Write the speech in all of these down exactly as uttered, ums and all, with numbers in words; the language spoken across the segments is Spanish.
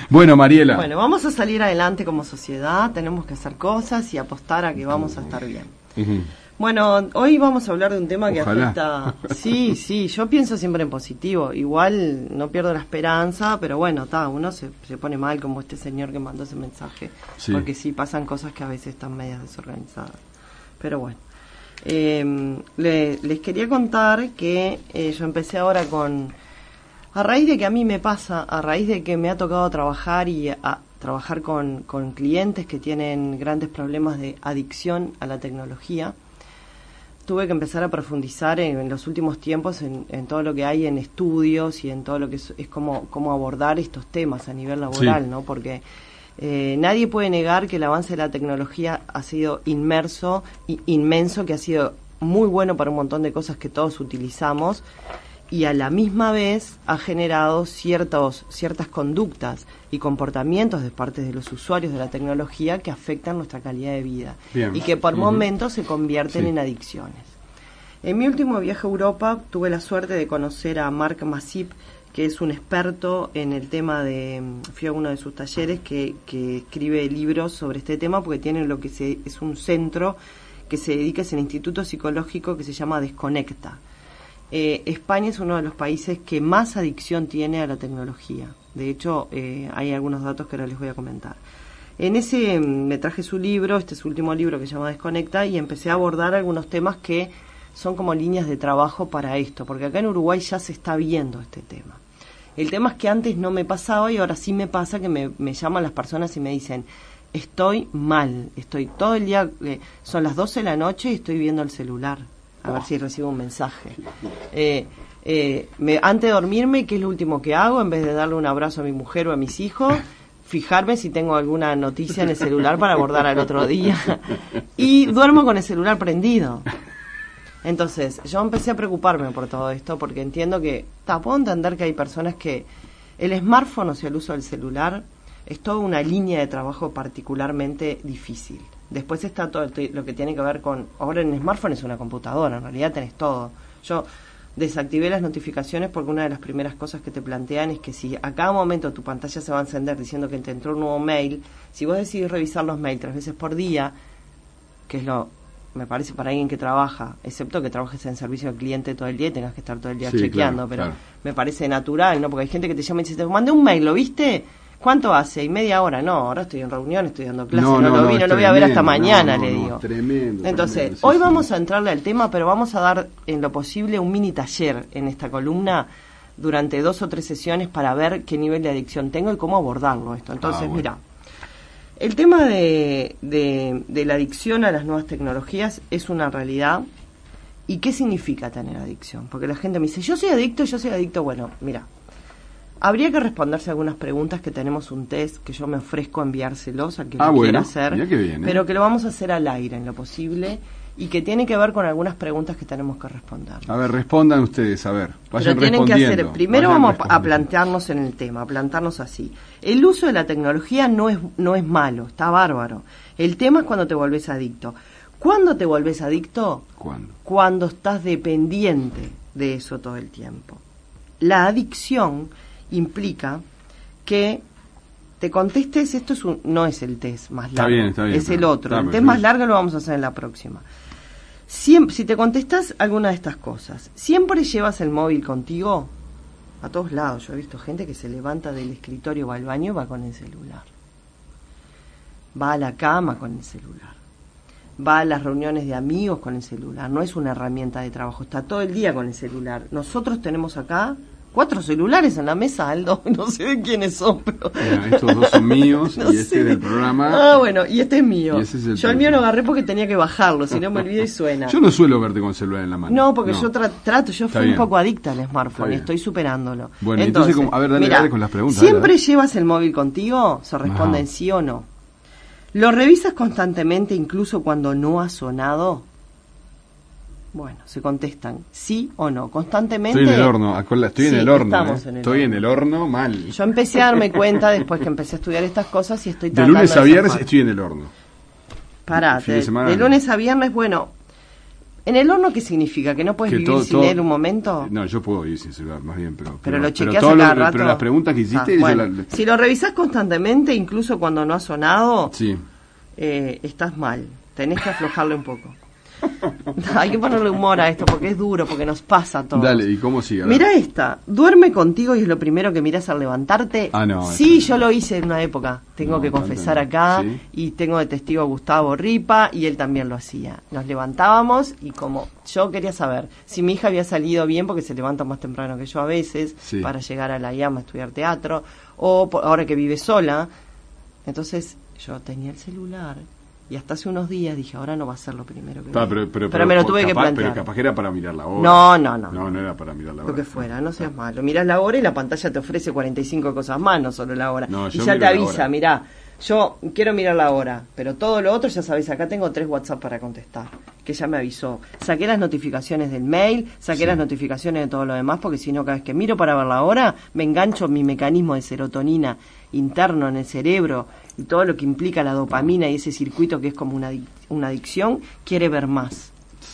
Bueno, Mariela. Bueno, vamos a salir adelante como sociedad, tenemos que hacer cosas y apostar a que vamos a estar bien. Uh-huh. Bueno, hoy vamos a hablar de un tema que Ojalá. afecta... Sí, sí, yo pienso siempre en positivo. Igual no pierdo la esperanza, pero bueno, ta, uno se, se pone mal como este señor que mandó ese mensaje. Sí. Porque sí, pasan cosas que a veces están medias desorganizadas. Pero bueno. Eh, le, les quería contar que eh, yo empecé ahora con... A raíz de que a mí me pasa, a raíz de que me ha tocado trabajar y a, trabajar con, con clientes que tienen grandes problemas de adicción a la tecnología, tuve que empezar a profundizar en, en los últimos tiempos en, en todo lo que hay en estudios y en todo lo que es, es como, cómo abordar estos temas a nivel laboral, sí. ¿no? Porque eh, nadie puede negar que el avance de la tecnología ha sido inmerso, y, inmenso, que ha sido muy bueno para un montón de cosas que todos utilizamos, y a la misma vez ha generado ciertos, ciertas conductas y comportamientos de parte de los usuarios de la tecnología que afectan nuestra calidad de vida. Bien. Y que por uh-huh. momentos se convierten sí. en adicciones. En mi último viaje a Europa tuve la suerte de conocer a Marc Masip, que es un experto en el tema de... Fui a uno de sus talleres que, que escribe libros sobre este tema, porque tiene lo que se, es un centro que se dedica, es el Instituto Psicológico que se llama Desconecta. Eh, España es uno de los países que más adicción tiene a la tecnología. De hecho, eh, hay algunos datos que ahora les voy a comentar. En ese me traje su libro, este es su último libro que se llama Desconecta, y empecé a abordar algunos temas que son como líneas de trabajo para esto, porque acá en Uruguay ya se está viendo este tema. El tema es que antes no me pasaba y ahora sí me pasa que me, me llaman las personas y me dicen, estoy mal, estoy todo el día, eh, son las doce de la noche y estoy viendo el celular. A ver si recibo un mensaje. Eh, eh, me, antes de dormirme, ¿qué es lo último que hago? En vez de darle un abrazo a mi mujer o a mis hijos, fijarme si tengo alguna noticia en el celular para abordar al otro día. Y duermo con el celular prendido. Entonces, yo empecé a preocuparme por todo esto, porque entiendo que, ta, puedo entender que hay personas que el smartphone, o sea, el uso del celular, es toda una línea de trabajo particularmente difícil. Después está todo lo que tiene que ver con... Ahora en el smartphone es una computadora, en realidad tenés todo. Yo desactivé las notificaciones porque una de las primeras cosas que te plantean es que si a cada momento tu pantalla se va a encender diciendo que te entró un nuevo mail, si vos decidís revisar los mails tres veces por día, que es lo... me parece para alguien que trabaja, excepto que trabajes en servicio al cliente todo el día y tengas que estar todo el día sí, chequeando, claro, pero claro. me parece natural, ¿no? Porque hay gente que te llama y dice, te mandé un mail, ¿lo viste? ¿Cuánto hace? ¿Y media hora? No, ahora estoy en reunión, estoy dando clase, no, no, no lo vi, no, no lo voy a ver hasta mañana, no, no, le digo. No, tremendo. Entonces, tremendo, sí, hoy sí. vamos a entrarle al tema, pero vamos a dar en lo posible un mini taller en esta columna durante dos o tres sesiones para ver qué nivel de adicción tengo y cómo abordarlo esto. Entonces, ah, bueno. mira, el tema de, de, de la adicción a las nuevas tecnologías es una realidad. ¿Y qué significa tener adicción? Porque la gente me dice, yo soy adicto, yo soy adicto. Bueno, mira. Habría que responderse algunas preguntas, que tenemos un test que yo me ofrezco a enviárselos al que ah, lo bueno, quiera hacer, que bien, ¿eh? pero que lo vamos a hacer al aire en lo posible y que tiene que ver con algunas preguntas que tenemos que responder. A ver, respondan ustedes, a ver, vayan pero tienen que hacer, primero vayan vamos a plantearnos en el tema, a plantearnos así. El uso de la tecnología no es, no es malo, está bárbaro. El tema es cuando te volvés adicto. ¿Cuándo te volvés adicto? ¿Cuándo? Cuando estás dependiente de eso todo el tiempo. La adicción implica que te contestes, esto es un, no es el test más largo, está bien, está bien, es el otro. está, el test más largo lo vamos a hacer en la próxima. Siempre, si te contestas alguna de estas cosas, ¿siempre llevas el móvil contigo? A todos lados, yo he visto gente que se levanta del escritorio, va al baño, va con el celular. Va a la cama con el celular. Va a las reuniones de amigos con el celular. No es una herramienta de trabajo, está todo el día con el celular. Nosotros tenemos acá cuatro celulares en la mesa, Aldo, no sé de quiénes son, pero... Mira, estos dos son míos no y este sé. Del programa... Ah, bueno, y este es mío. Es el yo el mío lo agarré porque tenía que bajarlo, si no me olvido y suena. Yo no suelo verte con el celular en la mano. No, porque no. yo tra- trato, yo Está fui bien. un poco adicta al smartphone y estoy superándolo. Bueno, entonces, entonces a ver, dale, mira, dale con las preguntas. ¿siempre dale. llevas el móvil contigo? Se responde en sí o no. ¿Lo revisas constantemente incluso cuando no ha sonado? Bueno, se contestan sí o no, constantemente. Estoy en el horno, estoy sí, en el horno, estamos ¿eh? en el estoy horno. en el horno mal. Yo empecé a darme cuenta después que empecé a estudiar estas cosas y estoy de tratando lunes a de viernes zafar. Estoy en el horno. Pará, de, de, de lunes a viernes, bueno, ¿En el horno qué significa? ¿Que no puedes Que vivir todo- sin todo- él un momento? No, yo puedo ir sin celular, más bien, pero... Pero lo chequeas todo a cada lo- rato. Pero las preguntas que hiciste... Ah, yo bueno, la- si lo revisás constantemente, incluso cuando no ha sonado, Sí. eh, estás mal. Tenés que aflojarle un poco. Hay que ponerle humor a esto porque es duro, porque nos pasa a todos. Dale, ¿y cómo sigue? A ver. Mira esta, duerme contigo y es lo primero que miras al levantarte. Ah, no, Sí, eso yo no. lo hice en una época, tengo No, que tanto confesar no. acá, ¿Sí? y tengo de testigo a Gustavo Ripa y él también lo hacía. Nos levantábamos y como yo quería saber si mi hija había salido bien, porque se levanta más temprano que yo a veces, Sí. para llegar a la I A M a estudiar teatro, o por- ahora que vive sola, entonces yo tenía el celular. Y hasta hace unos días dije, ahora no va a ser lo primero que Pa, vea. pero, pero, pero me lo por- tuve que capaz- plantear. Pero capaz que era para mirar la hora. No, no, no. No, no era para mirar la hora. Lo que fuera, no seas malo. Mirás la hora y la pantalla te ofrece cuarenta y cinco cosas más, no solo la hora. No, y yo ya miro te la avisa, hora. mirá, yo quiero mirar la hora, pero todo lo otro ya sabéis, acá tengo tres WhatsApp para contestar, que ya me avisó. Saqué las notificaciones del mail, saqué Sí. las notificaciones de todo lo demás, porque si no, cada vez que miro para ver la hora, me engancho mi mecanismo de serotonina interno en el cerebro y todo lo que implica la dopamina y ese circuito que es como una, adic- una adicción, quiere ver más.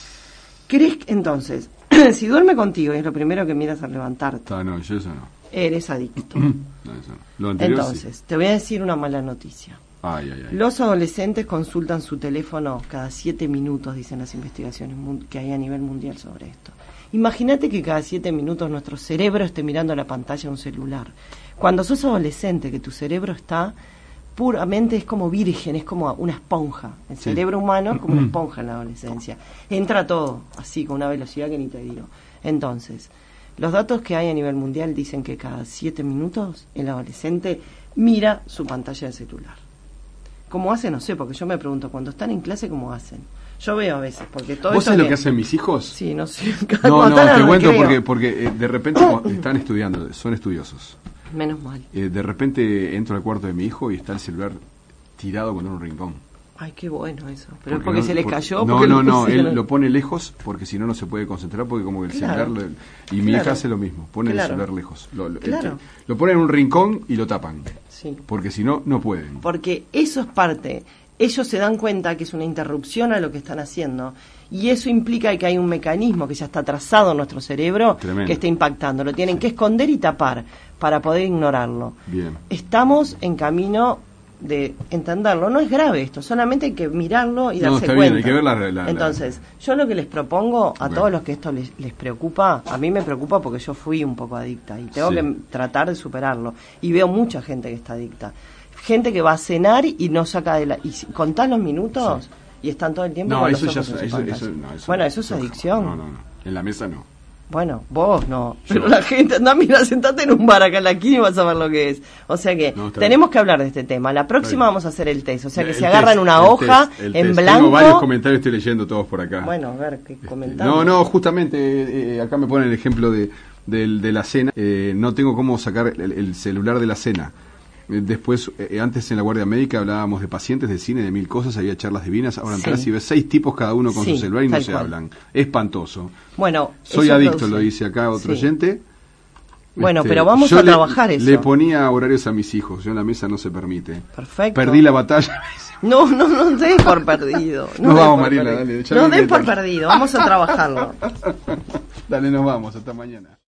¿Crees que, entonces, si duerme contigo y es lo primero que miras al levantarte, Ah, no, yo eso no. eres adicto? No, eso no. Lo anterior Entonces, sí. te voy a decir una mala noticia. Ay, ay, ay. Los adolescentes consultan su teléfono cada siete minutos, dicen las investigaciones mun- que hay a nivel mundial sobre esto. Imagínate que cada siete minutos nuestro cerebro esté mirando la pantalla de un celular. Cuando sos adolescente, que tu cerebro está puramente, es como virgen, es como una esponja. El Sí. cerebro humano es como una esponja en la adolescencia. Entra todo, así, con una velocidad que ni te digo. Entonces, los datos que hay a nivel mundial dicen que cada siete minutos el adolescente mira su pantalla de celular. ¿Cómo hacen? No sé, porque yo me pregunto, cuando están en clase, ¿cómo hacen? Yo veo a veces, porque todo ¿Vos esto sabés lo que- que hacen mis hijos? Sí, no sé. No, Cuando no, están en te el cuento recreo. porque, porque eh, de repente cuando están estudiando, son estudiosos. Menos mal. Eh, de repente entro al cuarto de mi hijo y está el celular tirado con un rincón. Ay, qué bueno eso. Pero porque, no- se les por- cayó. No, porque no, lo no, pusieron- él lo pone lejos porque si no, no se puede concentrar porque como que el Claro. celular... lo- y mi Claro. hija hace lo mismo, pone Claro. el celular lejos. Lo, lo- Claro. el- lo ponen en un rincón y lo tapan. Sí. Porque si no, no pueden. Porque eso es parte. Ellos se dan cuenta que es una interrupción a lo que están haciendo. Y eso implica que hay un mecanismo que ya está trazado en nuestro cerebro Tremendo. que está impactando. Lo tienen que esconder y tapar para poder ignorarlo. Bien. Estamos en camino de entenderlo. No es grave esto, solamente hay que mirarlo y No, darse está bien, cuenta. hay que ver la- la- la- Entonces, yo lo que les propongo a Bueno. todos los que esto les, les preocupa, a mí me preocupa porque yo fui un poco adicta y tengo Sí. que tratar de superarlo. Y veo mucha gente que está adicta. Gente que va a cenar y no saca de la... y si- contás los minutos Sí. y están todo el tiempo No, con eso los ya... ojos en su Eso, pantalla. eso, no, eso- Bueno, eso es adicción. No, no, no. En la mesa no. Bueno, vos no, Yo. pero la gente, anda, mira, sentate en un bar acá en la esquina y vas a ver lo que es. O sea que No, está tenemos que hablar de este tema. La próxima bien. vamos a hacer el test. O sea que El se agarran test, una el hoja test, el en test. blanco. Tengo varios comentarios, estoy leyendo todos por acá. Bueno, a ver, ¿qué Este, comentarios? No, no, justamente eh, eh, acá me ponen el ejemplo de, del- de la cena. Eh, no tengo cómo sacar el, el celular de la cena. Eh, Después, eh, antes en la guardia médica hablábamos de pacientes, de cine, de mil cosas, había charlas divinas. Ahora Sí. entras y ves seis tipos cada uno con Sí, su celular y no tal se cual. hablan. Espantoso. Bueno, Soy eso adicto, produce- lo dice acá otro Sí. oyente. Bueno, Este, pero vamos yo a le- trabajar eso. Le ponía horarios a mis hijos, yo en la mesa no se permite. Perfecto. Perdí la batalla. No, no, no des por perdido. No Nos des vamos, por Mariela, perdido. dale, ya No viene des por tarde. perdido, vamos a trabajarlo. Dale, nos vamos, hasta mañana.